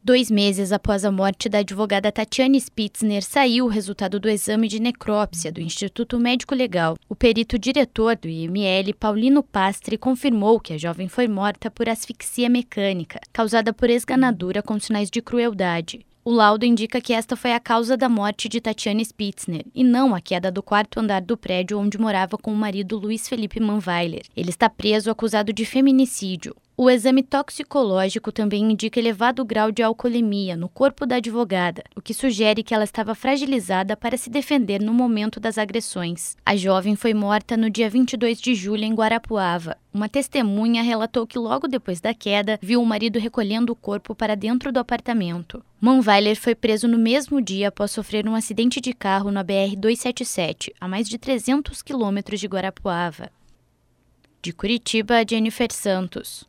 2 meses após a morte da advogada Tatiane Spitzner, saiu o resultado do exame de necrópsia do Instituto Médico Legal. O perito diretor do IML, Paulino Pastre, confirmou que a jovem foi morta por asfixia mecânica, causada por esganadura com sinais de crueldade. O laudo indica que esta foi a causa da morte de Tatiane Spitzner, e não a queda do 4º andar do prédio onde morava com o marido Luiz Felipe Manweiler. Ele está preso acusado de feminicídio. O exame toxicológico também indica elevado grau de alcoolemia no corpo da advogada, o que sugere que ela estava fragilizada para se defender no momento das agressões. A jovem foi morta no dia 22 de julho em Guarapuava. Uma testemunha relatou que logo depois da queda, viu o marido recolhendo o corpo para dentro do apartamento. Manweiler foi preso no mesmo dia após sofrer um acidente de carro na BR-277, a mais de 300 quilômetros de Guarapuava. De Curitiba, Jennifer Santos.